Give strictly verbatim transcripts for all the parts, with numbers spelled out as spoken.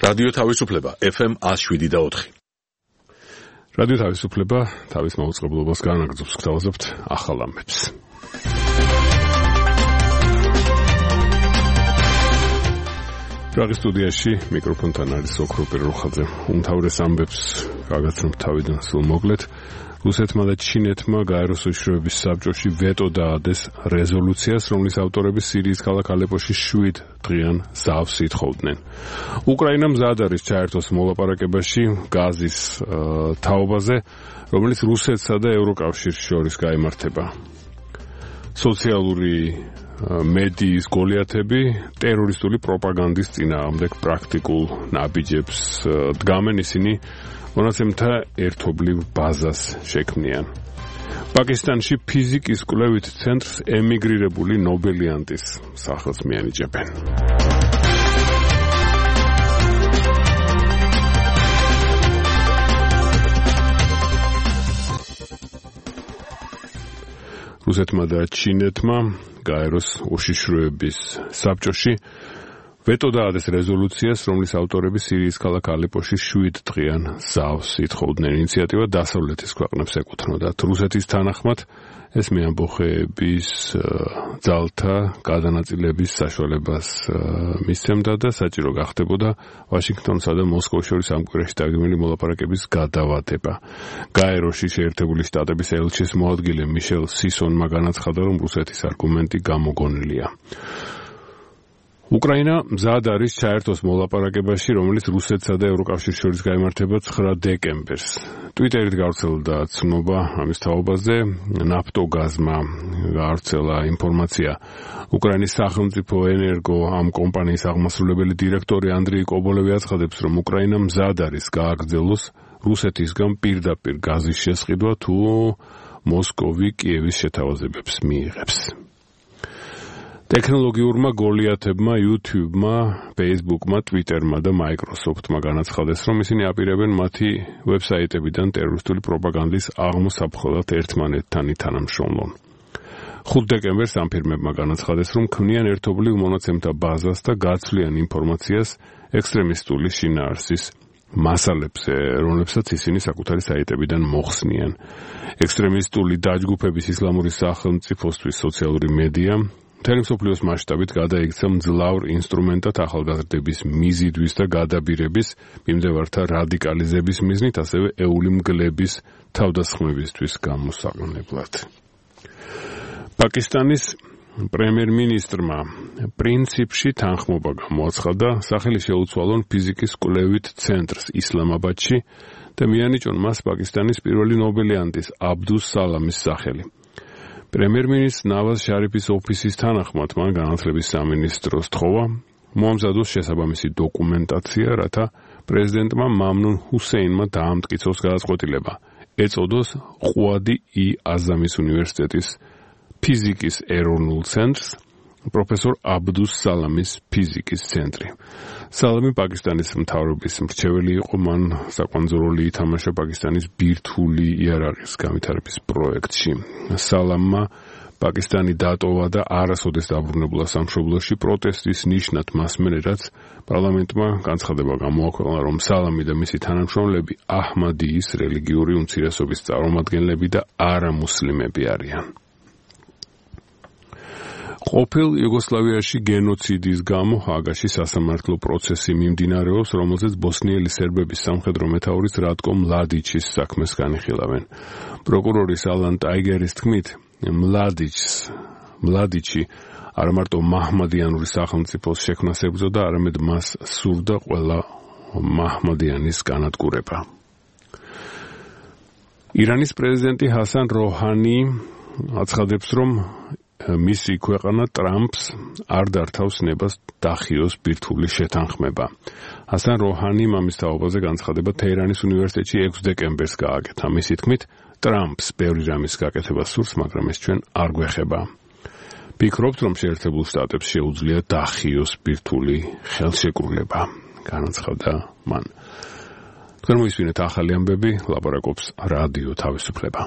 რადიო თავისუფლება ეფ ემ one oh seven point four. რადიო თავისუფლება თავის მაუწყებლობას განაგრძობს, გთავაზობთ ახალ ამბებს. პრაღის სტუდიაში მიკროფონთან არის ოქრო პიროხაძე. უმთავრეს ამბებს გაგაცნობთ თავიდან სულ მოკლედ. რუსეთმა და ჩინეთმა გაეროს უშიშროების საბჭოში ვეტო დაადეს რეზოლუციას, რომლის ავტორები სირიის ქალაქ ალეპოში შვიდ დღიან ზავს ითხოვდნენ. უკრაინა მზად არის ჩაერთოს მოლაპარაკებაში გაზის თაობაზე, რომელიც რუსეთსა და ევროკავშირს შორის გაიმართება. სოციალური მედიის გოლიათები ტერორისტული პროპაგანდის წინააღმდეგ პრაქტიკულ ნაბიჯებს დგამენ, ისინი მონაცემთა ერთობლივ ბაზას შექმნიან. პაკისტანში ფიზიკის კვლევით ცენტრს ემიგრირებული ნობელიანტის სახელს მიანიჭებენ. რუსეთმა და ჩინეთმა გაეროს უშიშროების საბჭოში ვეტო დაადეს რეზოლუციას, რომლის ავტორები სირიის ქალაქ ალეპოში შვიდ დღიან ზავს ითხოვდნენ. ინიციატივა დასავლეთის ქვეყნებს ეკუთვნოდათ. რუსეთის თანახმად ეს მეამბოხეების ძალთა გადანაწილების საშუალებას მისცემდა და საჭირო გახდებოდა ვაშინგტონსა და მოსკოვს შორის ამ კვირაში დაგეგმილი მოლაპარაკების გადავადება. გაეროში შეერთებული შტატების ელჩის მოადგილე მიშელ სისონმა განაცხადა, რომ რუსეთის არგუმენტი გამოგონილია. უკრაინა მზად არის ჩაერთოს მოლაპარაკებაში, რომელიც რუსეთსა და ევროკავშირს შორის გაიმართება ცხრა დეკემბერს. ტვიტერით გავრცელდა ცნობა ამის თაობაზე. ნაფტოგაზმა გავრცელა ინფორმაცია. უკრაინის სახელმწიფო ენერგო ამ კომპანიის აღმასრულებელი დირექტორი ანდრეი კობოლევი აცხადებს, რომ უკრაინა მზად არის გააგრძელოს რუსეთისგან პირდაპირ გაზის შესყიდვა, თუ მოსკოვი კიევის შეთავაზებებს მიიღებს. ტექნოლოგიურმა გოლიათებმა, YouTube-მა, Facebook-მა, Twitter-მა და Microsoft-მა განაცხადეს, რომ ისინი აპირებენ მათი ვებსაიტებიდან ტერორისტული პროპაგანდის აღმოსაფხვრად ერთმანეთთან თანამშრომლონ. ხუთ დეკემბერს ამ ფირმებმა განაცხადეს, რომ ქმნიან ერთობლივ მონაცემთა ბაზას და გაცვლიან ინფორმაციას ექსტრემისტული შინაარსის მასალებზე, რომლებსაც ისინი საკუთარი საიტებიდან მოხსნიან. ექსტრემისტული დაჯგუფების ისლამური სახელმწიფოსთვის სოციალური მედია მთელი მსოფლიოს მასშტაბით გადაიქცა მძლავრ ინსტრუმენტად ახალგაზრდების მიზიდვის და გადაბირების, მიმდევართა რადიკალიზების მიზნით, ასევე ეული მგლების თავდასხმებისთვის გამოსაყენებლად. პაკისტანის პრემიერ-მინისტრმა პრინციპში თანხმობა გამოაცხადა სახელი შეუცვალონ ფიზიკის კვლევით ცენტრს ისლამაბადში და მიანიჭონ მას პაკისტანის პირველი ნობელიანტის აბდუს სალამის სახელი. პრემიერ-მინისტრ ნავაზ შარიფის ოფისის თანახმად მან განათლების სამინისტროს თხოვა მოამზადოს შესაბამისი დოკუმენტაცია, რათა პრეზიდენტმა მამნუნ ჰუსეინმა დაამტკიცოს გადაწყვეტილება, ეწოდოს ყვადი ი აზამის უნივერსიტეტის ფიზიკის ეროვნულ ცენტრს პროფესორ აბდუს სალამის ფიზიკის ცენტრი. სალამი პაკისტანის მთავრობის მრჩეველი იყო, მან საკვანძო როლი ითამაშა პაკისტანის ბირთვული იარაღის განვითარების პროექტში. სალამმა პაკისტანი დატოვა და არასოდეს დაბრუნებულა სამშობლოში პროტესტის ნიშნად მასმენ, რაც პარლამენტმა განცხადება გამოაქვეყნა, რომ სალამი და მისი თანამშრომლები აჰმადიის რელიგიური უმცირესობის წარმომადგენლები და არამუსლიმები არიან. ყოფილ იუგოსლავიაში გენოციდის გამო ჰაგაში სასამართლო პროცესი მიმდინარეობს, რომელზეც ბოსნიელი სერბების სამხედრო მეთაურის რატკო მლადიჩის საქმეს განიხილავენ. პროკურორის ალან ტაიგერის თქმით, მლადიჩს მლადიჩი არა მარტო მაჰმადიანური სახელმწიფოს შექმნას ებრძოდა, არამედ მას სურდა ყველა მაჰმადიანის განადგურება. ირანის პრეზიდენტი ჰასან როჰანი აცხადებს, რომ მისი ქვეყანა ტრამპს არ დართავს ნებას დახიოს ბირთვული შეთანხმება. ჰასან როჰანი მამის თაობაზე განცხადება თეირანის უნივერსიტეტში ექვსი დეკემბერს გააკეთა. მისი თქმით, ტრამპს ბევრი რამის გაკეთება სურს, მაგრამ ეს ჩვენ არ გვეხება. ფიქრობთ, რომ შეერთებულ შტატებს შეუძლია დახიოს ბირთვული ხელშეკრულება, განაცხადა მან. თქვენ მოისმინეთ ახალი ამბები, ლაპარაკობს რადიო თავისუფლება.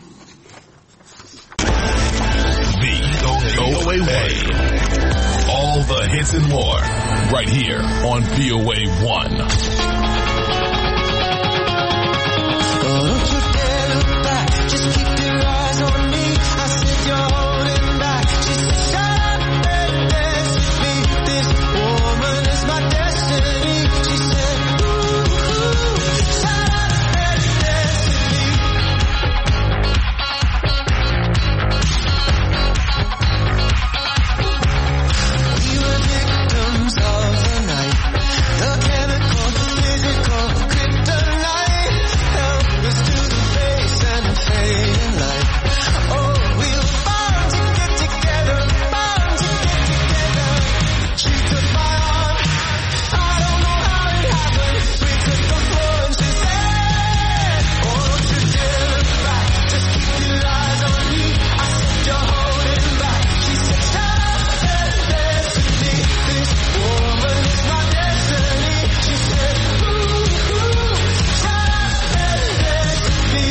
O A one. All All the hits and more, right here on V O A one. Oh, don't you dare look back, just keep your eyes on me. I said you're holding back. She said, shut up and dance with me. This woman is my destiny. She said, ooh, ooh, shut up and dance with me. We were victims of the night, the chemical, the physical, kryptonite. Help us to the face and the fading light. Oh, we were bound to get together, bound to get together. She took my arm, I don't know how it happened. We took the floor and she said, oh, don't you dare look back, just keep your eyes on me. I said you're holding back. She said shut up and dance with me. This woman is my destiny. She said, ooh, ooh, shut up and dance with me.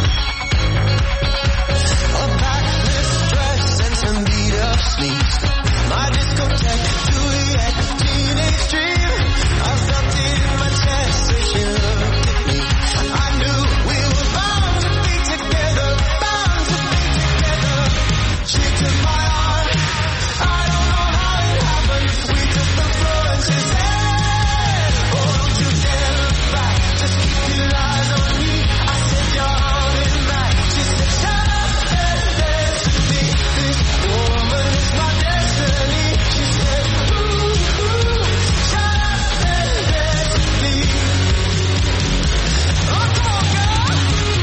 A backless dress and some beat up sleeves. My discotheque, Juliet, teenage dream. I felt it in my chest as she looked at me. I knew we were bound to be together, bound to be together. She took my arm, I don't know how it happened. We took the floor and she said, oh, don't you dare look back, just keep your eyes on me. I said you're holding back. She said shut up and dance with me. This woman is my destiny. She said, ooh, ooh, shut up and dance with me. Oh, come on, girl.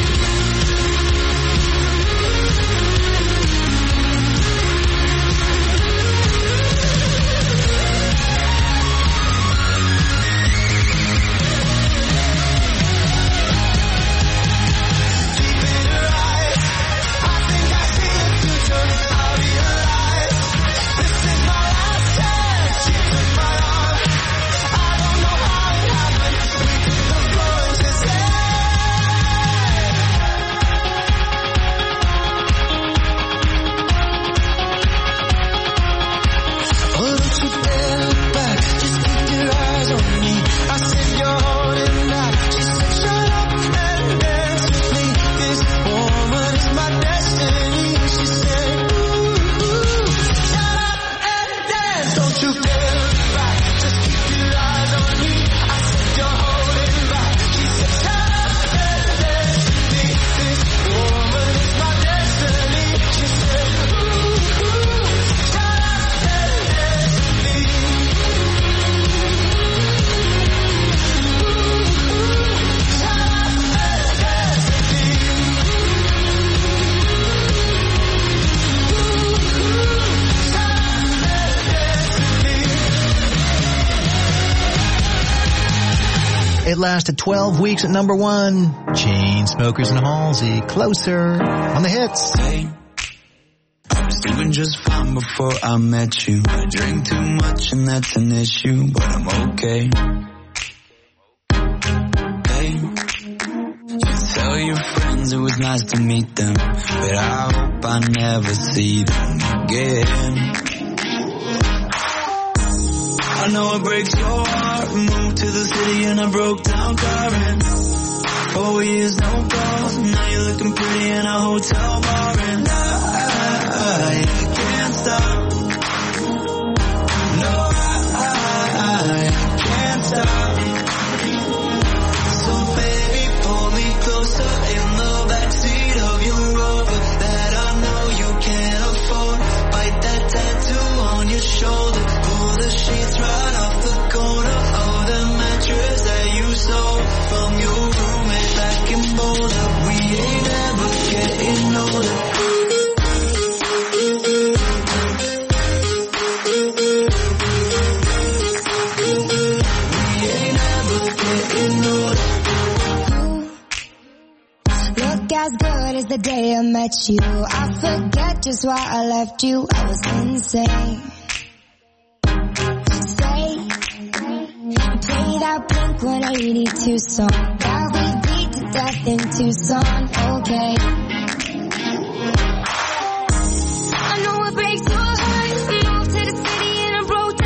Deep in her eyes, I think I see the future. I realize this is my last chance. She took my arm, I don't know how it happened. We took the floor and she said, oh, don't you dare look back, just keep your eyes on me. I said you're holding back. She said shut up and dance with me. This woman is my destiny. She said, ooh, ooh, shut up and dance. Don't you dare look back, just keep your eyes on me. I said you're holding back. She said shut up and dance with me. This woman is my destiny. She said, ooh, ooh, shut up and dance with me. Ooh, ooh, shut up and dance with me. It lasted twelve weeks at number one. Chainsmokers and Halsey, Closer, on the hits. Hey, I was doing just fine before I met you. I drink too much and that's an issue, but I'm okay. Hey, you tell your friends it was nice to meet them, but I hope I never see them again. I know it breaks your heart. Moved to the city in a broke down car and four years no calls. Now you're looking pretty in a hotel bar and I, I can't stop. No, I, I can't stop. So baby, pull me closer in the backseat of your Rover that I know you can't afford. Bite that tattoo on your shoulder. Pull the sheets right off the corner of the mattress that you stole from your roommate back in Boulder. We ain't ever getting older. We ain't ever getting older. Look as good as the day I met you. I forget just why I left you. I was insane. Stay, play that Blink one eighty-two song that we beat to death in Tucson. Okay. I know it breaks your heart. Moved to the city in a broke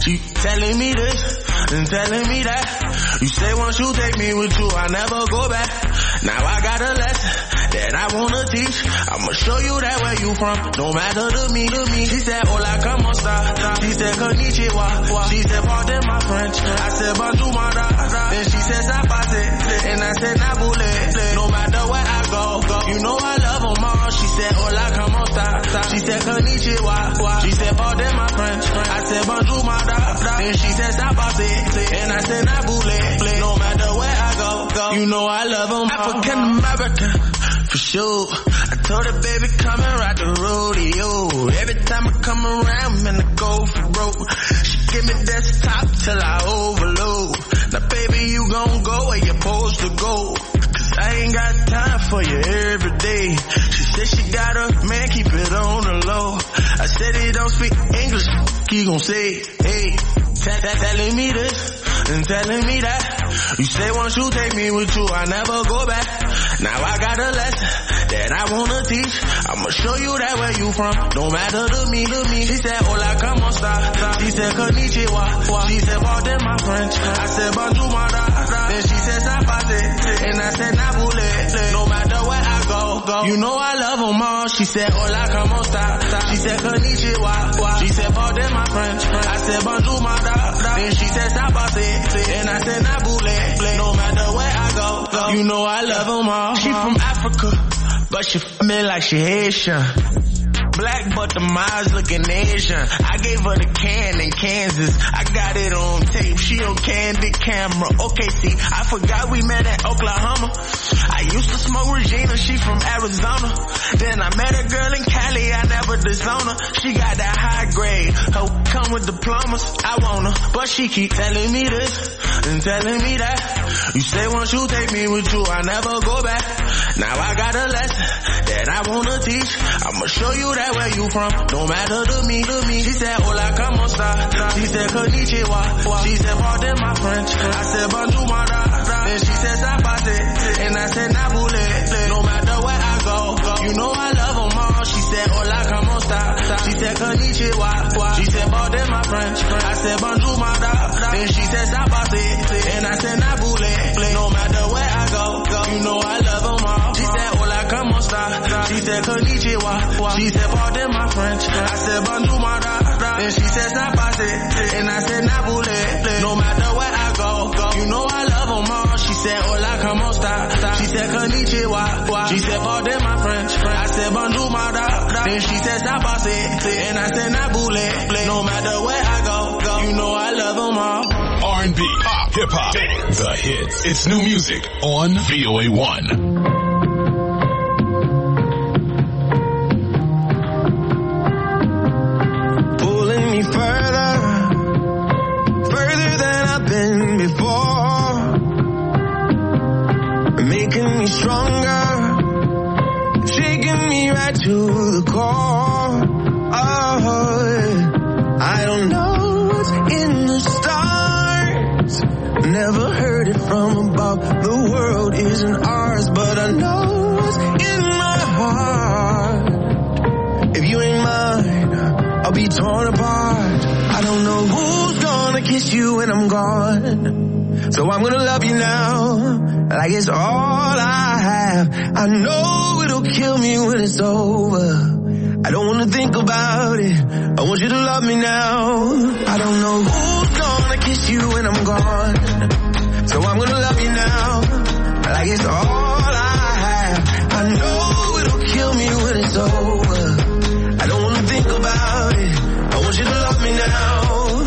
She telling me this and telling me that. You say once you take me with you, I never go back. Now I got a lesson that I wanna teach. I'ma show you that where you from, no matter to me, to me. She said, hola, como esta? She said, konnichiwa. She said, pardon my French. I said, bonjour, mara. Then she said, zapate. And I said, nabule. No matter where I go, go. You know I love them all. She said, hola, como esta? She said, konnichiwa. She said, pardon my French. I said, bonjour, mara. Then she said, zapate. And I said, nabule. No matter where I go, go. You know I love them all. African American, for sure. I told her, baby, come and ride the rodeo. Every time I come around, man, I go for broke. She give me desktop till I overload. Now, baby, you gon' go where you're supposed to go. Cause I ain't got time for you every day. She said she got a man, keep it on the low. I said he don't speak English, he gon' say, hey, t- t- telling me this and telling me that. You say once you take me with you, I never go back. Now I got a lesson that I wanna teach. I'ma show you that where you from, no matter to me, to me. She said, hola, como esta? She said, konnichiwa. She said, pardon my French. I said, bonjour, mara. Then she said, zapate. And I said, nabule. No matter where I go, go. You know I love them all. She said, hola, como esta? She said, konnichiwa. She said, pardon my French. I said, bonjour, mara. Then she said, zapate. And I said, nabule. No matter where I go, go. You know I love them all. She from Africa, but she f*** me like she Haitian. Black but the miles looking Asian. I gave her the can in Kansas. I got it on tape. She on candid camera. Okay, see, I forgot we met at Oklahoma. I used to smoke Regina. She from Arizona. Then I met a girl in Cali. I never disown her. She got that high grade. Her come with diplomas. I want her, but she keep telling me this and telling me that. You say once you take me with you, I never go back. Now I got a lesson that I wanna teach. I'ma show you that where you from, no matter to me, to me. She said, hola, como esta? She said, konnichiwa. She said, pardon my French. I said, bonjour, mara. Then she said, zapate. And I said, nabule. No matter where I go, go. You know I love them all. She said, hola, como esta? She said, konnichiwa. She said, pardon my French. I said, bonjour, mara. Then she said, zapate. And I said, nabule. No matter where I go, go. You know I love them all. She said, hola, como esta? She said, konnichiwa. She said, pardon my French. I said, bonjour, mara. Then she said, zapate. And I said, nabule. No matter where I go, go. You know I love them all. She said, hola, como esta? She said, konnichiwa. She said, pardon my French. I said, bonjour, mara. Then she said, zapate. And I said, nabule. No matter where I go, go. You know I love them all. R and B, pop, hip hop, the hits. It's new music on V O A one. Further, further than I've been before, making me stronger, shaking me right to the core. Oh, I don't know what's in the stars, never heard it from above. The world isn't ours, but I know what's in my heart. If you ain't mine, I'll be torn apart. I don't know who's gonna kiss you when I'm gone, so I'm gonna love you now like it's all I have. I know it'll kill me when it's over. I don't wanna think about it. I want you to love me now. I don't know who's gonna kiss you when I'm gone, so I'm gonna love you now like it's all I have. I know it'll kill me when it's over. I don't wanna think about it. I want you to love me now.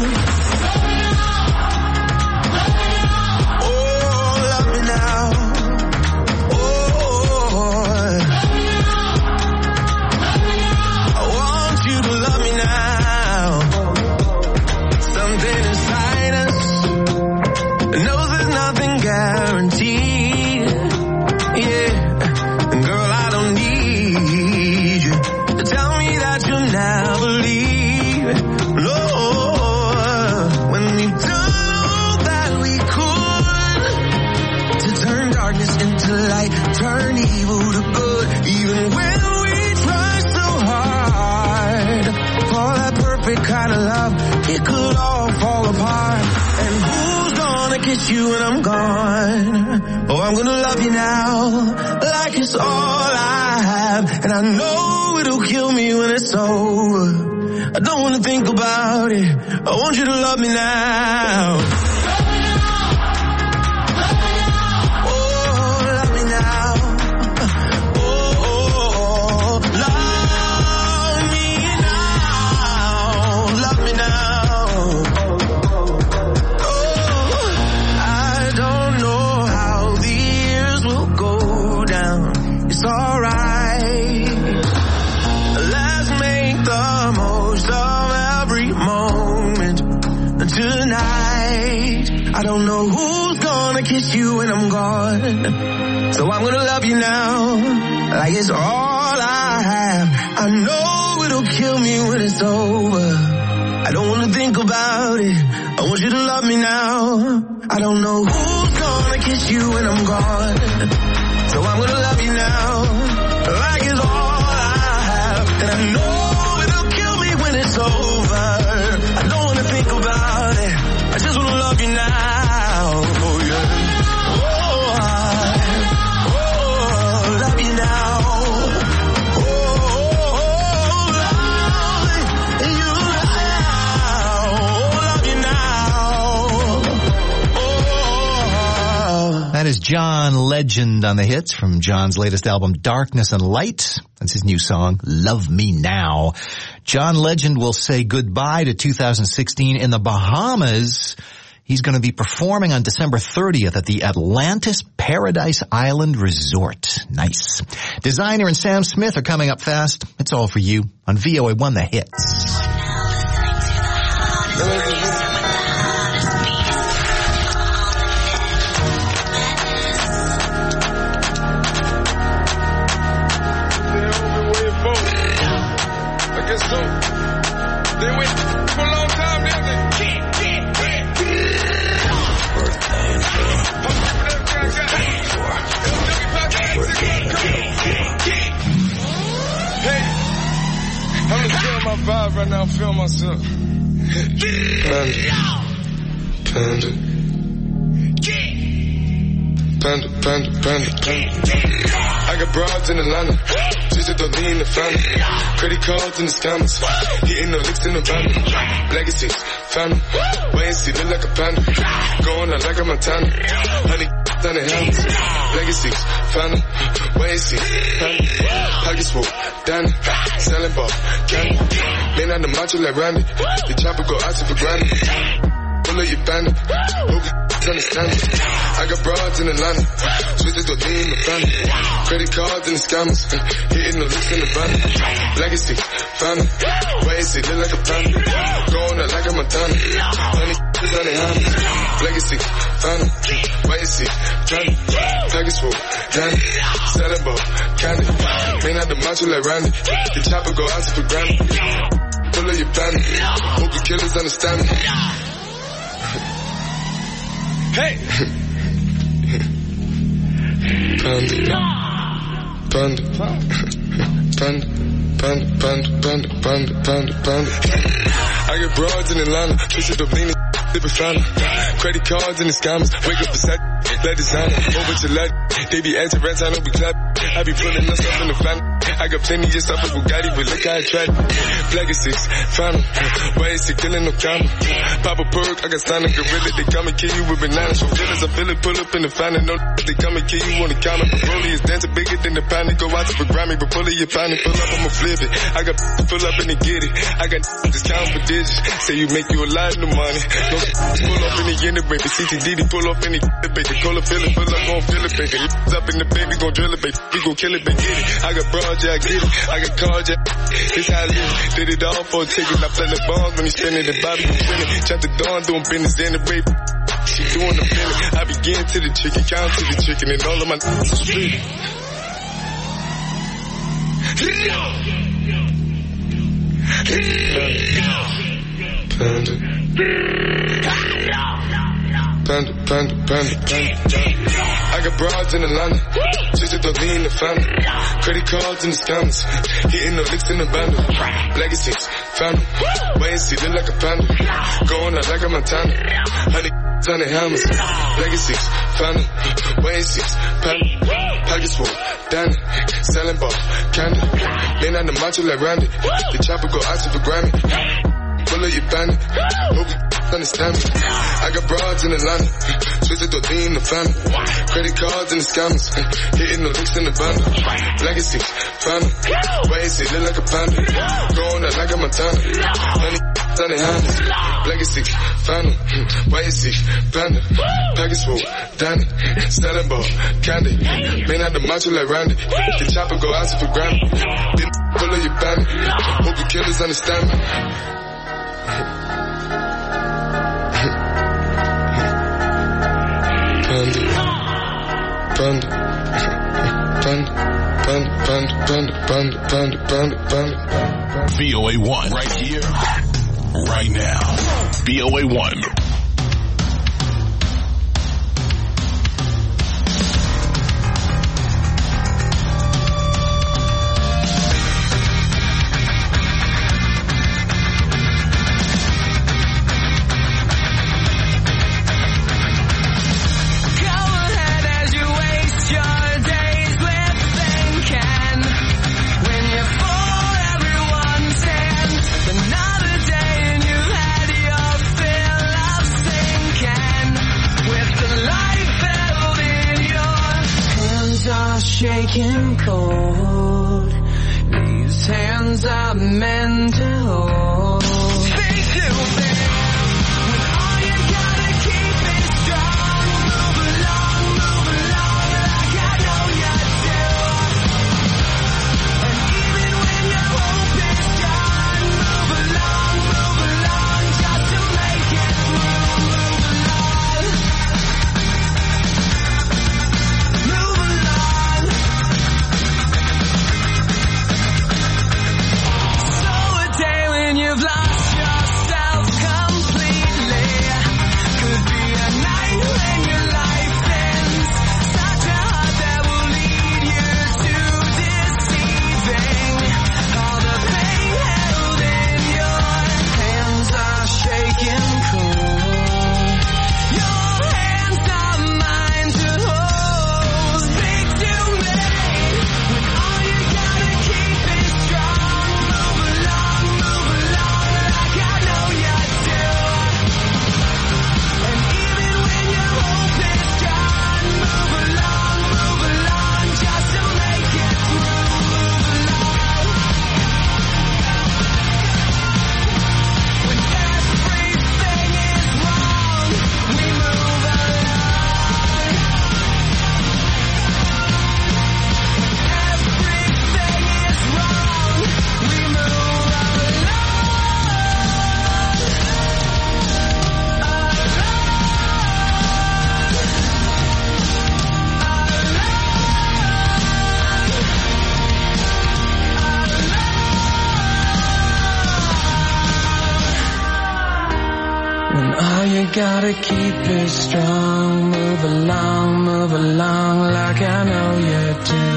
Oh, love me now. Oh, I want you to love me now. Something inside us knows there's nothing guaranteed. Yeah, girl, I don't need you to tell me that you'll never leave. No, perfect kind of love, it could all fall apart. And who's gonna kiss you when I'm gone? Oh, I'm gonna love you now, like it's all I have. And I know it'll kill me when it's over. I don't wanna think about it, I want you to love me now. I don't know who's gonna kiss you when I'm gone, so I'm gonna love you now, like it's all I have. I know it'll kill me when it's over. I don't wanna think about it, I want you to love me now. I don't know who's gonna kiss you when I'm gone, so I'm gonna love you now, like it's all I have. And I know it'll kill me when it's over. I don't wanna think about it, I just wanna love you now. Oh yeah. Oh, I, oh, love you now. Oh, oh, love you now. Love you now. Oh. That is John Legend on the hits from John's latest album, Darkness and Light. That's his new song, Love Me Now. John Legend will say goodbye to two thousand sixteen in the Bahamas. He's going to be performing on December thirtieth at the Atlantis Paradise Island Resort. Nice. Designer and Sam Smith are coming up fast. It's all for you on V O A one The Hits. I guess so. They wait for a long time, didn't they? Hey, I'm just feeling my vibe right now, feel myself. Panda. Panda. Panda, panda, panda, panda. I got broads in Atlanta, just to lean the family. Credit cards in the scammers, hitting the licks in the van. Legacies, family, wait and see, look like a panda. Going out like a Montana, honey, on the hands. Legacies, family, wait and see, family. Pockets full, Danny, selling ball, candy. Man on the macho like Randy, the chopper go out to for granted. Pull up your bandit, hope you understand it. I got broads in Atlanta, switches to lean the family. Credit cards and the scammers, hitting the licks in the van. Legacy, family, wait and see, look like a panda. Going out like a Montana, honey, on the hands. Legacy, family, wait and see, Johnny, package full, Danny, selling ball, candy. Man out the macho like Randy, the chopper go out to for granted. Pull up your bandit, hope you killers understand me. Hey! Panda. Panda. Panda. Panda. Panda. Panda. Panda. Panda. Panda. I get broads in Atlanta, twisted up leaning, different family. Credit cards and the scammers, wake up beside, let designer, over to let, they be anti rents, I know we clap. I be putting us up in the family. I got plenty of stuff with Bugatti, but look how I tried. Legacies, family, why is it killing no comma? Pop a perk, I got signed a gorilla, they come and kill you with bananas. For feelings, I feel it, pull up in the family, no they come and kill you on the counter. Rollie is dancing bigger than the panic, go out to for Grammy, but pull it, your panic, pull up, I'ma flip it. I got pull up and they get it. I got just count for digits, say you make you a lot of money. No pull up in the end, baby, C T D D, pull up in the baby, call it, feel it, pull up, gon' feel it, baby. Up in the baby, gon' drill it, baby, we gon' kill it, baby, get it. I got broad, yeah, I get it. I got cards, yeah, it's how I live. Did it all for a ticket, I play the bombs when he spinning the Bobby, he spinning. Chop the dawn, doing business in the baby. She doing the feeling. I begin to the chicken, count to the chicken, and all of my n***s are split. Panda. Panda, panda, panda, panda. I I got broads in Atlanta, just to lean the family. Credit cards and the scammers, hitting the licks in the bundle. Legacies, phantom, wait and see, look like a panda. Going out like a Montana, honey on the hammers. Legacies, phantom, wait and see, panda. Pockets full, Danny, selling ball, candy. Lean on the macho like Randy, the chopper go out for Grammy. Full of your bandit, hope you understand me. I got broads in Atlanta, switch it to lean the family. Credit cards and the scammers, hitting the licks in the bundle. Legacy, phantom, wait and see, look like a panda. Going out like a Montana, honey on the hammers. Legacy, phantom, wait and see, panda. Package full, Danny, selling ball, candy. Lean out the macho like Randy, the chopper go out for Grammy. Then full of your bandit, hope you killers understand me. Panda, panda, panda, panda, panda, panda, panda, panda, panda. V O A one, right here, right now. V O A one. Shaking cold, these hands are meant to hold. Think to me, when all you gotta keep is strong. Move along, move along, like I know you do. And even when your hope is gone, move along, move along, just to make it through. Move along, move along. You've lost yourself completely. Could be a night when your life ends. Such a heart that will lead you to deceiving. All the pain held in your hands are shaking cold. Your hands are mine to hold. Speak to me when all you gotta keep is strong. Move along, move along, like I know you do. And even when your hope is gone, move along, move along, just to make it through. Move along. When everything is wrong, we move along. Everything is wrong, we move along. When all you gotta keep is strong, move along, move along, like I know you do.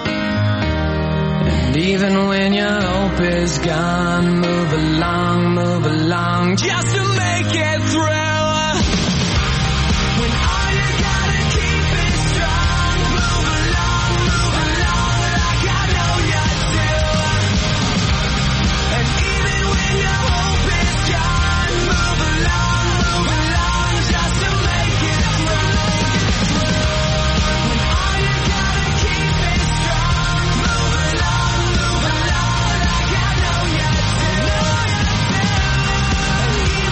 And even when your hope is gone, move along, move along, just to make it through. When all you gotta keep is strong, move along, move along, like I know you do. And even when your hope is gone, move along, move along, just to make it through. When all you gotta keep is strong, move along, move along, like I know you do. And even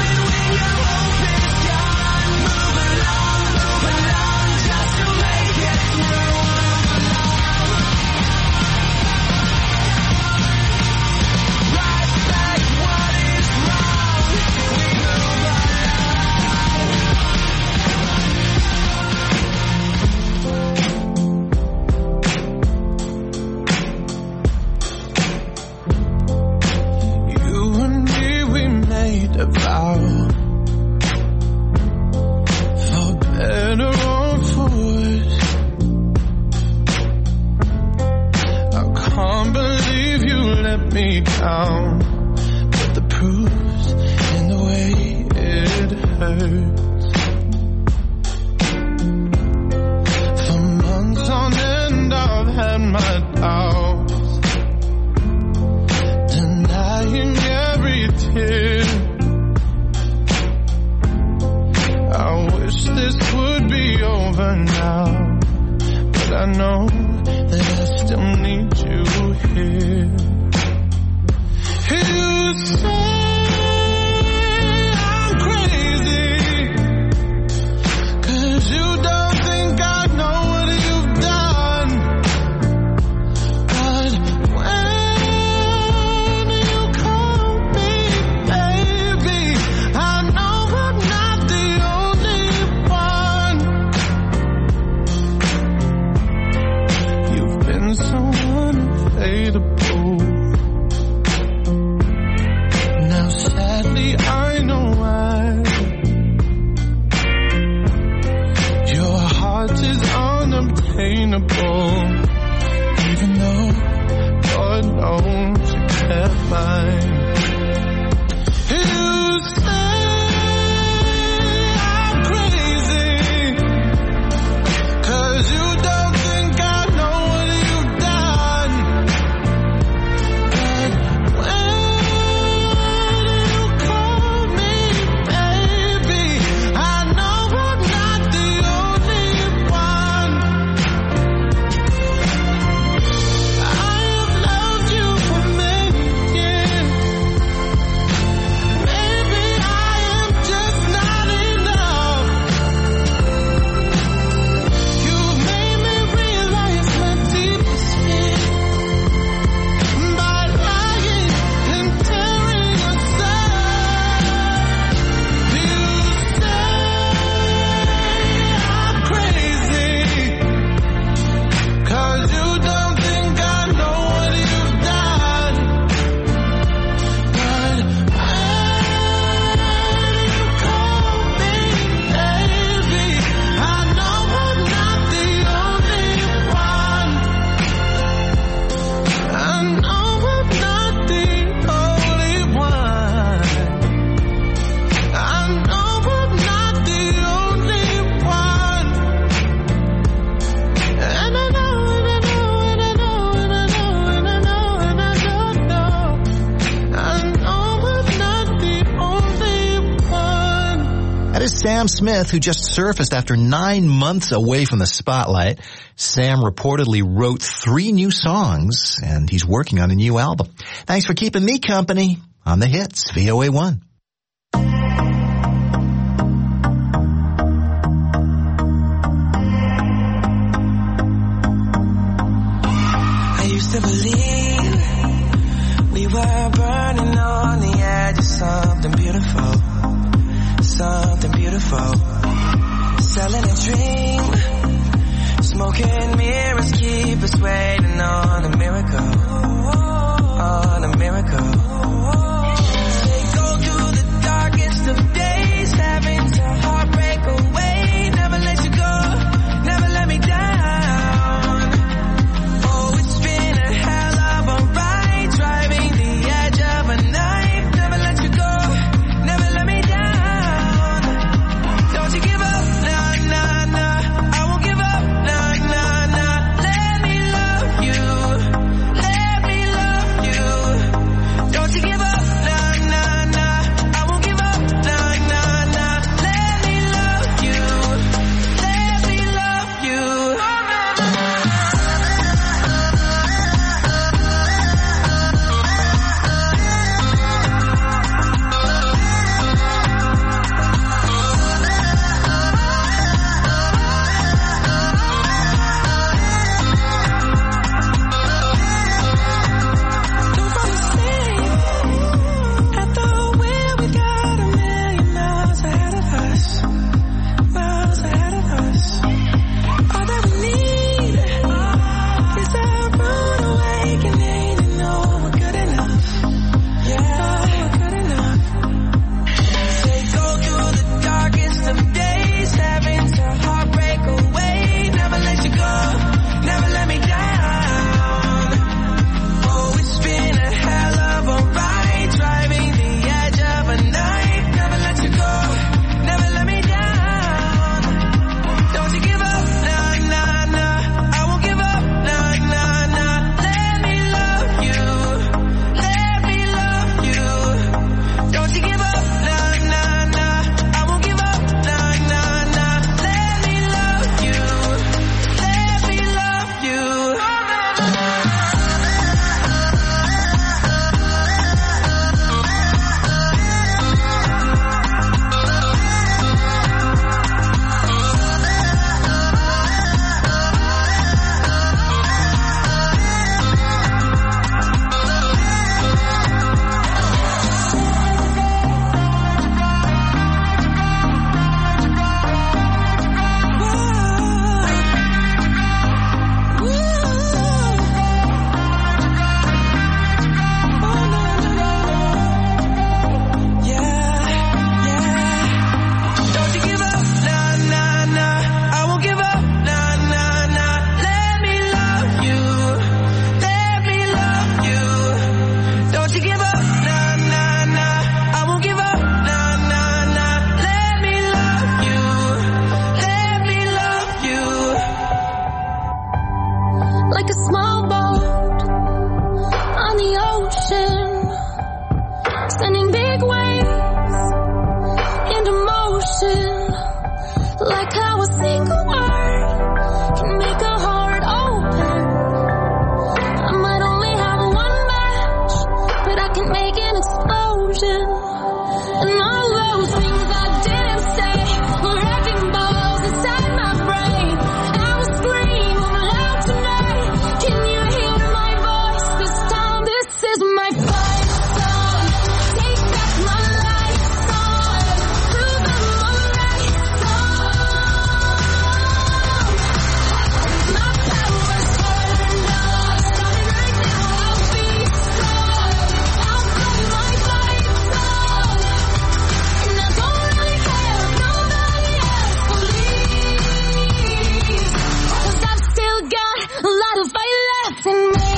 down, but the proof's in the way it hurts. For months on end I've had my doubts, denying every tear. I wish this would be over now, but I know that I still need you here. You say I'm crazy, 'cause you don't think I know what you've done. But when you call me baby, I know I'm not the only one. You've been so unfadable. Now sadly I know why. Your heart is unobtainable, even though God knows you kept mine. You say I'm crazy, 'cause you don't think I know what you've done. But when you call me baby, I know I'm not the only one. I have loved you for many years. Maybe I am just not enough. You've made me realize my deepest fear by lying and tearing us apart. You say I'm crazy, 'cause you don't think I know what you've done. But when you call me baby, I know I'm not the only one. I know I'm not the only one. I know I'm not the only one. And I know, and I know, and I know, and I know, and I know, and I don't know. I know I'm not the only one. That is Sam Smith, who just surfaced after nine months away from the spotlight. Sam reportedly wrote three new songs, and he's working on a new album. Thanks for keeping me company on the hits, V O A one. I used to believe we were burning on the edge of something beautiful, something beautiful. Selling a dream, smoking mirrors keep us waiting on a miracle, on a miracle. They go through the darkest of days, having to heartbreak away. Never let you go, never let me down. Oh, it's been a hell of a ride, driving the edge of a night. emotion, like how a single word can make a heart open. I might only have one match, but I can make an explosion. And all those things I didn't say were wrecking balls inside my brain. I will scream loud tonight. Can you hear my voice this time? This is my fight song. Take back my life song. Prove I'm alright song. My power's turned off. Starting right now, I'll be strong. I'll play my fight song. And I don't really care if nobody else believes. 'Cause I've still got a lot of fight left in me.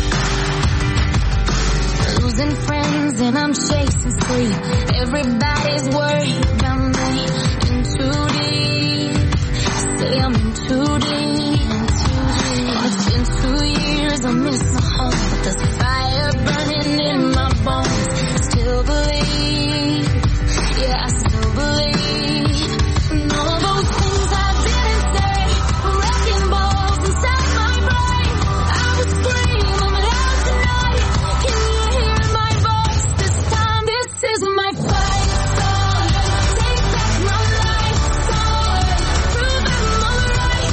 Losing friends and I'm chasing sleep. Everybody's worried about me. In too deep. Say I'm in too deep. It's been two years, I miss my home, but there's a fire burning in my bones. Still believe, yeah, I still believe. And all those things I didn't say, wrecking balls inside my brain. I would scream loud tonight. Can you hear my voice this time? This is my fight song. Take back my life song. Prove I'm alright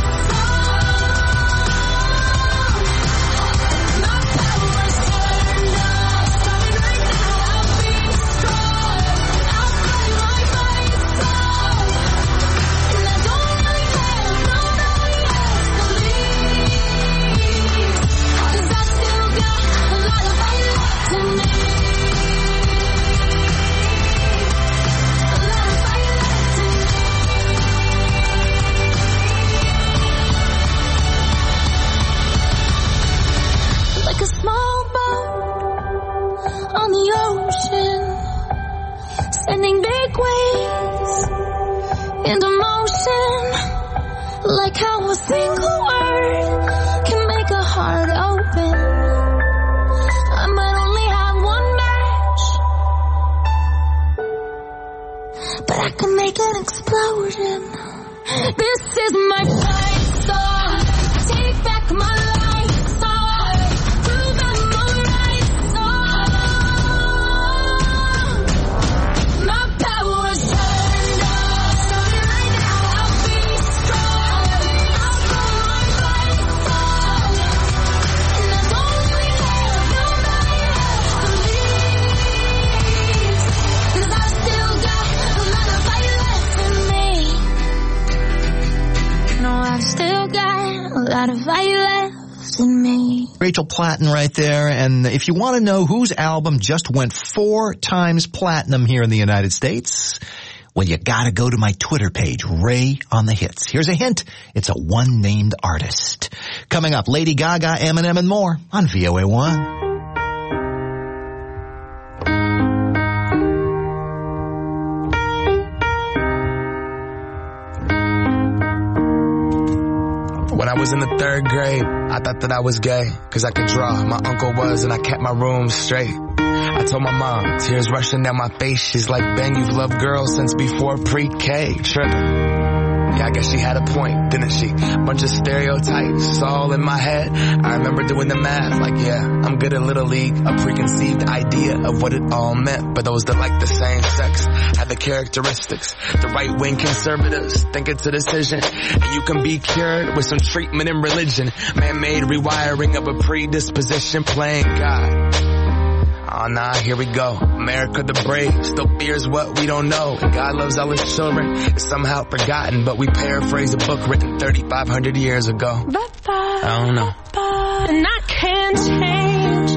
song. My power's turned off. Starting right now, I'll be strong. I'll play my fight song. And I don't really care if nobody else believes. 'Cause I still got a lot of fight left in me. A lot of fight left in me. Like a small boat on the ocean, sending big waves into motion, like how a single word can make a heart open. I might only have one match, but I can make an explosion. This is my fight song. Take back my life song. Prove I'm alright song. My power's turned off. Starting right now, I'll be strong. I'll play my fight song. And I don't really care if nobody else believes. 'Cause I've still got a lot of fight left in me. No, I've still got a lot of fight left in me. Rachel Platten right there. And if you want to know whose album just went four times platinum here in the United States, well, you gotta go to my Twitter page, Ray on the Hits. Here's a hint. It's a one-named artist. Coming up, Lady Gaga, Eminem, and more on V O A one. When I was in the third grade, I thought that I was gay, cause I could draw. My uncle was, and I kept my room straight. I told my mom, tears rushing down my face. She's like, Ben, you've loved girls since before pre-K. Tripping. Yeah, I guess she had a point, didn't she? Bunch of stereotypes all in my head. I remember doing the math, like, yeah, I'm good at Little League. A preconceived idea of what it all meant. But those that like the same sex have the characteristics. The right-wing conservatives think it's a decision. And you can be cured with some treatment in religion. Man-made rewiring of a predisposition, playing God. Oh, nah, here we go. America the brave still fears what we don't know. And God loves all his children. It's somehow forgotten, but we paraphrase a book written thirty-five hundred years ago. I don't know. And I can't change.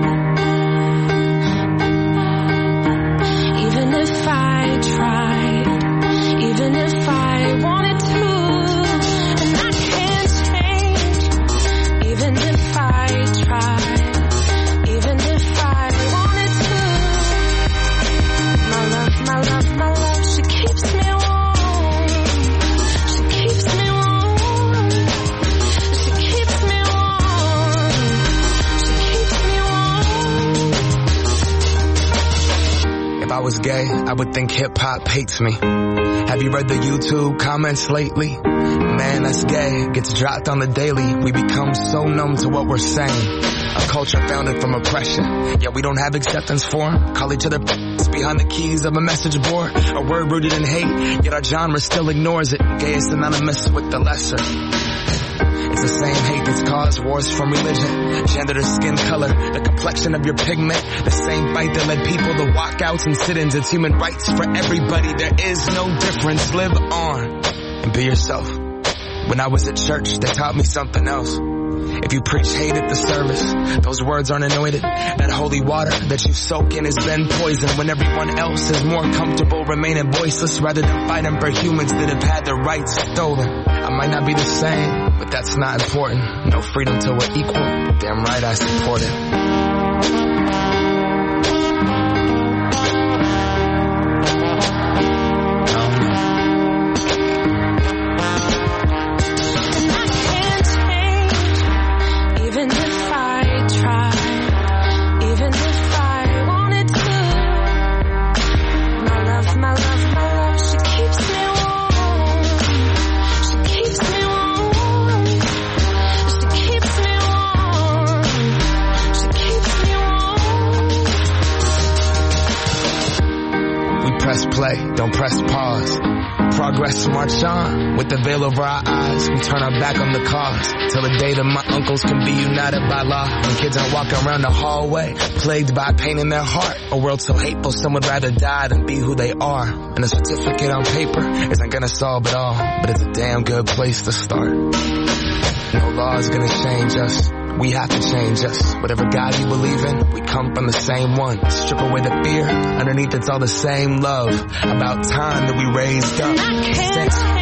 Even if I tried, even if I wanted to. And I can't change. Even if I tried, even if I wanted to. My love, my love, my love, she keeps me warm. She keeps me warm. She keeps me warm. She keeps was gay, I would think hip-hop hates me. Have you read the YouTube comments lately? Man, that's gay. Gets dropped on the daily. We become so numb to what we're saying. A culture founded from oppression. Yet we don't have acceptance for 'em. Call each other behind the keys of a message board. A word rooted in hate, yet our genre still ignores it. Gay is synonymous with the lesser. It's the same hate that's caused wars from religion, gender to skin color, the complexion of your pigment. The same fight that led people to walkouts and sit-ins. It's human rights for everybody. There is no difference. Live on and be yourself. When I was at church, they taught me something else. If you preach hate at the service, those words aren't anointed. That holy water that you soak in has been poisoned when everyone else is more comfortable remaining voiceless rather than fighting for humans that have had their rights stolen. I might not be the same, but that's not important. No freedom till we're equal. Damn right I support it. Play, don't press pause. Progress march on. With the veil over our eyes, we turn our back on the cause. Till the day that my uncles can be united by law. When kids aren't walking around the hallway, plagued by pain in their heart. A world so hateful, some would rather die than be who they are. And a certificate on paper isn't gonna solve it all, but it's a damn good place to start. No law is gonna change us. We have to change us. Whatever God you believe in, we come from the same one. Strip away the fear, underneath it's all the same love. About time that we raised up. Sing.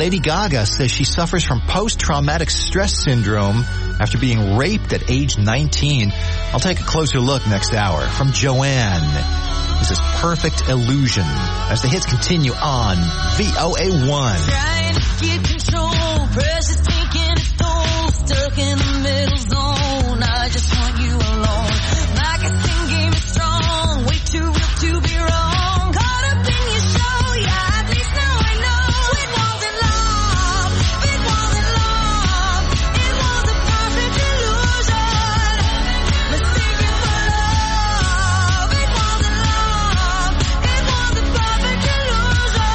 Lady Gaga says she suffers from post-traumatic stress syndrome after being raped at age nineteen. I'll take a closer look next hour. From Joanne, this is Perfect Illusion as the hits continue on V O A one. Trying to get control, pressure's taking its toll, stuck in the middle zone. I just want you alone. My guessing game is strong, way too real to be wrong. Caught up in your show, yeah, at least now I know it wasn't love, it wasn't love, it was a perfect illusion, mistaken for love. It wasn't love, it was a perfect illusion.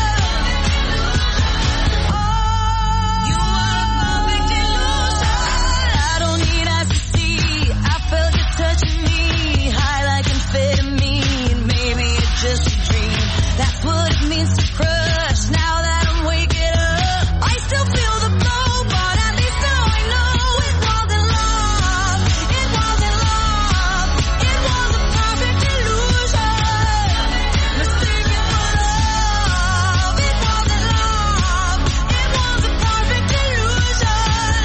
You are a perfect illusion. I don't need eyes to see, I felt you touching me, high like amphetamine. Maybe it's just a dream, that's what it means to crush. Now that I'm waking up, I still feel the blow, but at least now I know it wasn't love, it wasn't love, it was a perfect illusion, mistaken for love. It wasn't love, it was a perfect illusion.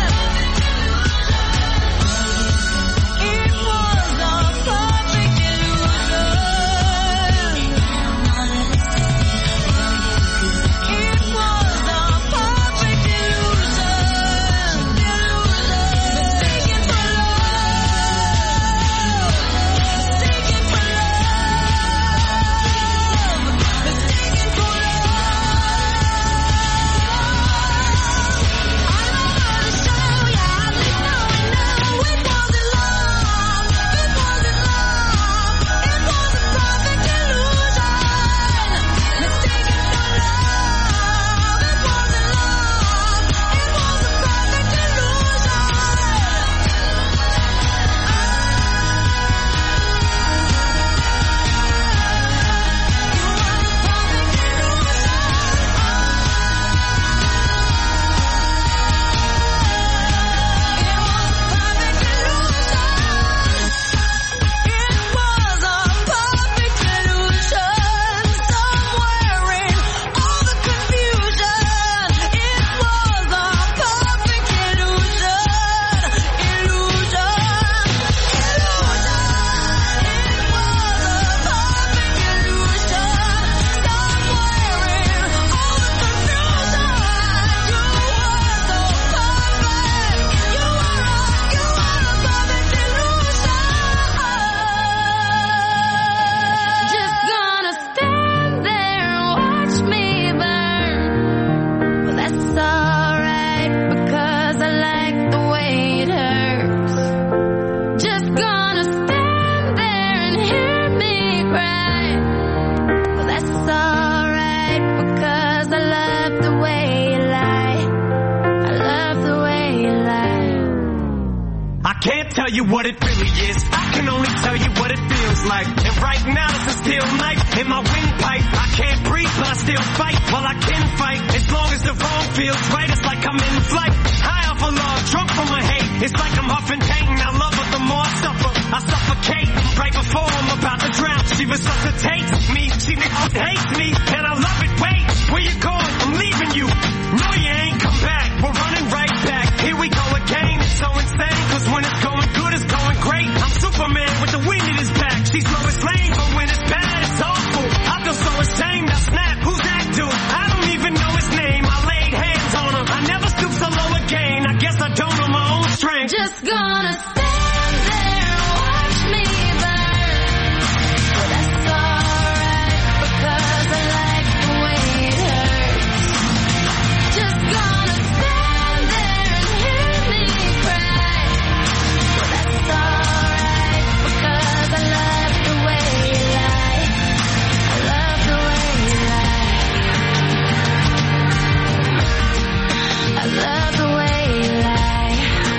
It was a perfect illusion. It was a perfect illusion. Mistaken for love. Mistaken for love. Mistaken for just gonna stand there and watch me burn. Well, that's alright because I like the way it hurts. Just gonna stand there and hear me cry. Well, that's alright because I love the way you lie. I love the way you lie. I can't tell you what it really is, I can only tell you what it feels like. And right now it's a steel knife in my windpipe. I can't breathe but I still fight. Well, I can fight as long as the wrong feels right. It's like I'm in flight, high off of love, drunk from my hate. It's like I'm huffing pain, I love her the more I suffer. I suffocate right before I'm about to drown. She resuscitates me, she hates me, and I love it. Wait, where you going? I'm leaving you. No, you ain't come back, we're running right back. Here we go again, it's so insane, cause when it's going good, it's going great. I'm Superman with the wind in his back. She's Lois Lane, but when it's bad, it's awful. I feel so ashamed, I snap, who's that dude? I don't even know his name, I laid hands on him. I never stoop so low again, I guess I don't know my own strength. Just gonna stand there and watch me burn. Well, that's alright because I like the way it hurts. Just gonna stand there and hear me cry. Well, that's alright because I love the way you lie. I love the way you lie. I love the way you lie.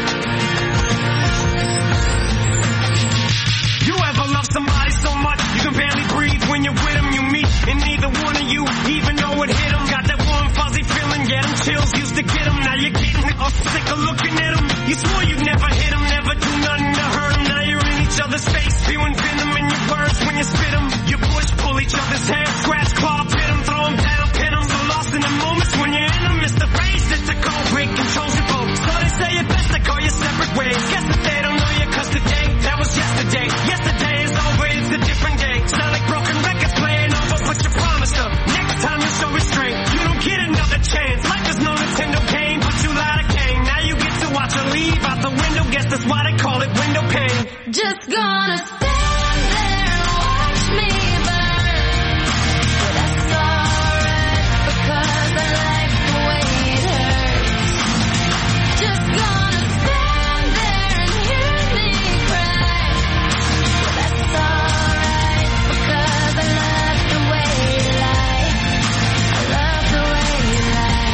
You ever love somebody so much you can barely breathe when you're with them? You meet and neither one of you even know it hit them. Got that warm fuzzy feeling, get them chills used to get them. Now you're getting up sick of looking at them. You swore you'd never hit them, never do nothing to hurt them. Now you're in each other's face, spewing venom in your words when you spit them. You push, pull each other's hair, scratch, claw, pit them, throw them down, pin them. So lost in the moments when you're in a midst of rage that the cold break controls your boat. So they say it best to go your separate ways. Guess that they don't know you cause today, that was yesterday. Yesterday is over, it's a different day. Sound like broken records playing over, but you promised her. Next time you show restraint, you don't get another chance. Life is no Nintendo game, but you lied again. Now you get to watch her leave out the window. Guess that's why they call it window pane. Just gonna stand there and watch me burn. But that's alright because I like the way it hurts. Just gonna stand there and hear me cry. But that's alright because I love the way you lie. I love the way you lie.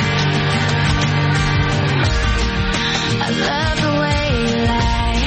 I love the way you lie.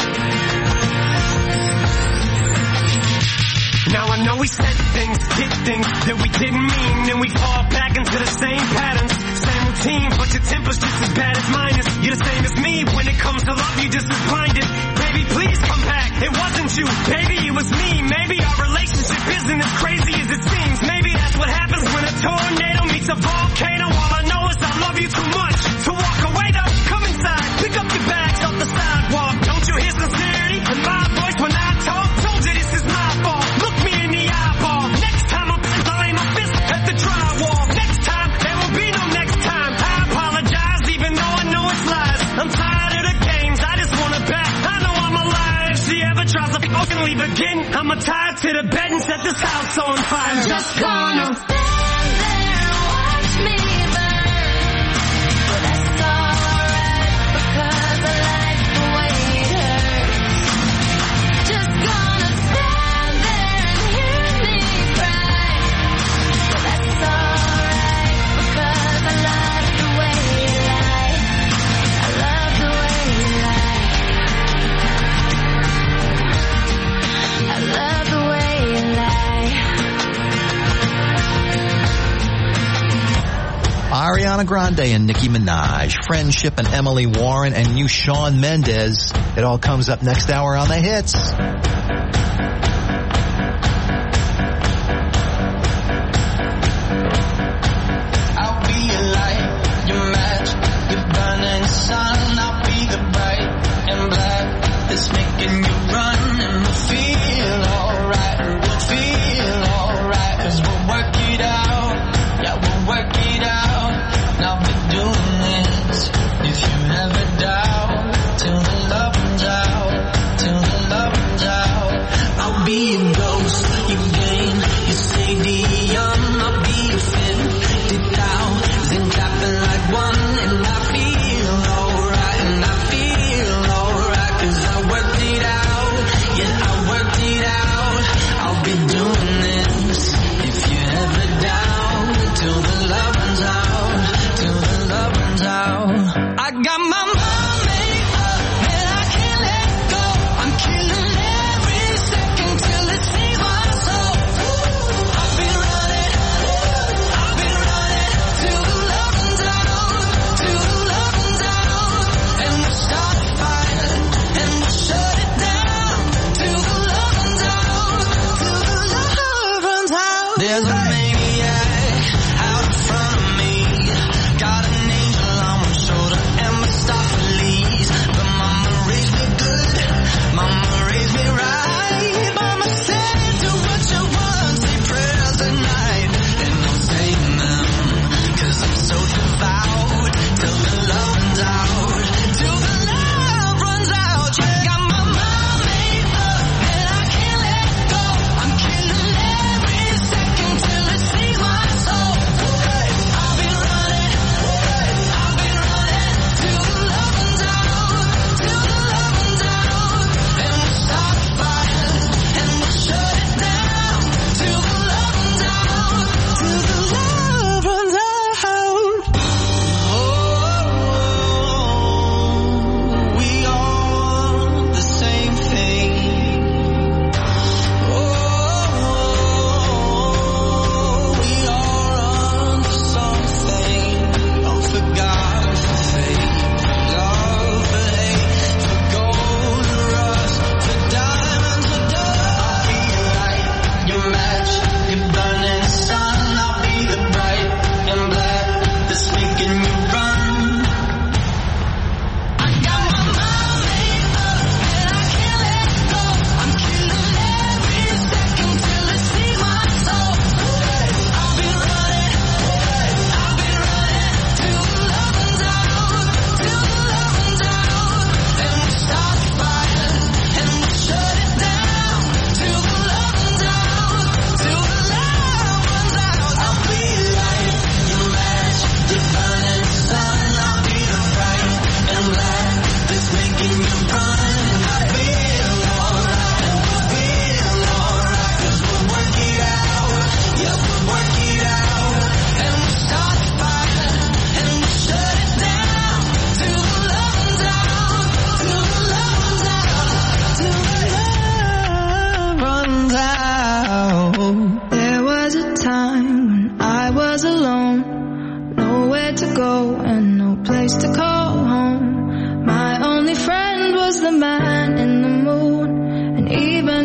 Now I know we said things, did things that we didn't mean, and we fall back into the same patterns, same routine, but your temper's just as bad as mine is. You're the same as me, when it comes to love you just as blinded. Baby, please come back, it wasn't you, baby, it was me. Maybe our relationship isn't as crazy as it seems. Maybe that's what happens when a tornado meets a volcano. All I know is I love you too much to walk away though. Come inside, pick up your bags off the sidewalk. Don't you hear sincerity in my voice when I talk? Told you this is my fault. Look me in the eyeball. Next time I'm I'll aim my fist at the drywall. Next time, there will be no next time. I apologize even though I know it's lies. I'm tired of the games, I just wanna back. I know I'm alive. If she ever tries to fucking leave again, I'ma tie her to the bed and set this house on fire. Just gonna stand there and watch me burn. But that's alright because I like the way it hurts. Just gonna stand there and hear me cry. But that's alright because I love the way you lie. I love the way you lie. I love the way you lie. Ariana Grande and Nicki Minaj, Friendship and Emily Warren, and new Shawn Mendes. It all comes up next hour on the hits. I'll be your light, your match, your burning sun. I'll be the bright and black that's making you run. And we'll feel alright, we'll feel alright. Cause we'll work it out, yeah, we'll work it out. Now we're doing this, if you ever doubt, till the love runs out, till the love runs out. I'll be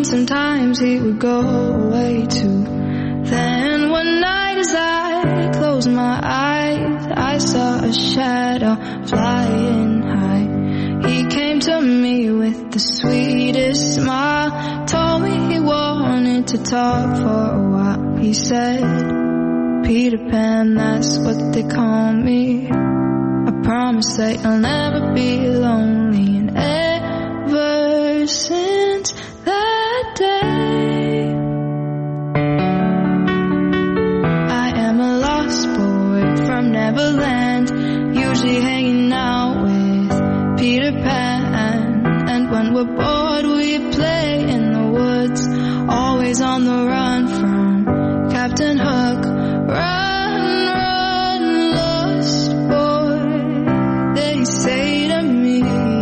and sometimes he would go away too. Then one night as I closed my eyes, I saw a shadow flying high. He came to me with the sweetest smile, told me he wanted to talk for a while. He said, Peter Pan, that's what they call me. I promise that you'll never be lonely. And ever since that day, I am a lost boy from Neverland, usually hanging out with Peter Pan. And when we're bored we play in the woods, always on the run from Captain Hook. Run, run, lost boy, they say to me,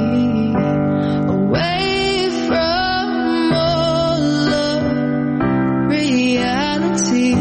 away from all of reality.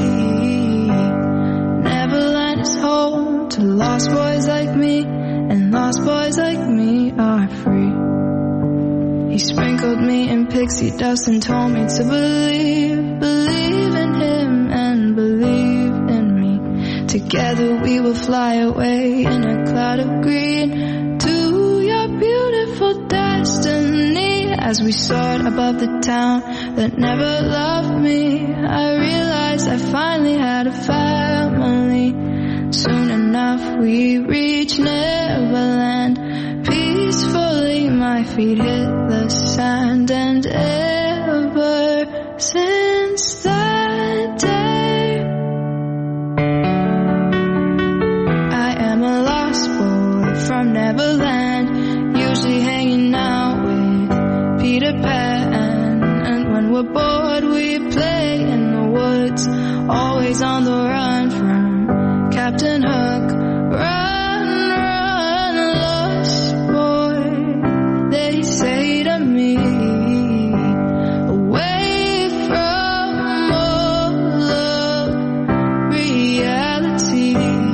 Neverland is home to lost boys like me, and lost boys like me are free. He sprinkled me in pixie dust and told me to believe, believe in him and believe in me. Together we will fly away in a cloud of green to your beautiful destiny. As we soared above the town that never loved me, I realized I finally had a family. Soon enough we reached Neverland. Peacefully my feet hit the sand, and ever since that day, I am a lost boy from Neverland, usually hanging out with Peter Pan. And when we're bored we play in the woods, always on the run from Captain Hook. Run, run, lost boy, they say to me, away from all of reality.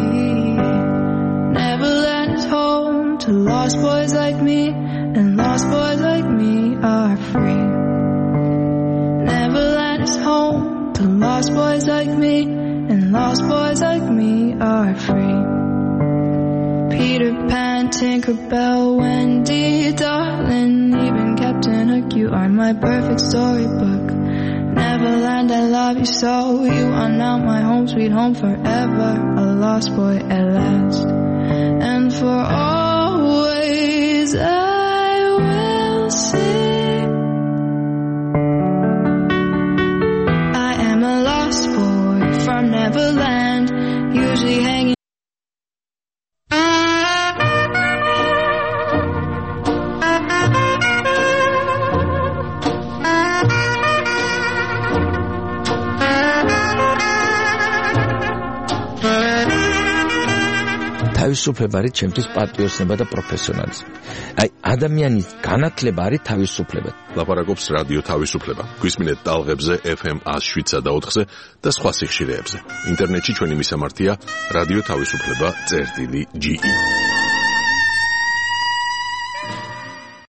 Neverland is home to lost boys like me, and lost boys like me are free. Neverland is home to lost boys like me, and lost boys like me are free. Peter Pan, Tinkerbell, Wendy, darling, even Captain Hook, you are my perfect storybook. Neverland, I love you so, you are now my home, sweet home forever, a lost boy at last. And for always I will sing, I am a lost boy from Neverland, usually hanging. თავისუფლება არის ჩემთვის პატრიოტიზმი და პროფესიონალიზმი. აი, ადამიანის განათლება არის თავისუფლება. ლაპარაკობს რადიო თავისუფლება. გვისმინეთ ტალღებზე ეფ ემ one oh seven point four-ზე და სხვა სიხშირეებზე. ინტერნეტში ჩვენი მისამართია რადიო თავისუფლება წერტილი ჯი ი.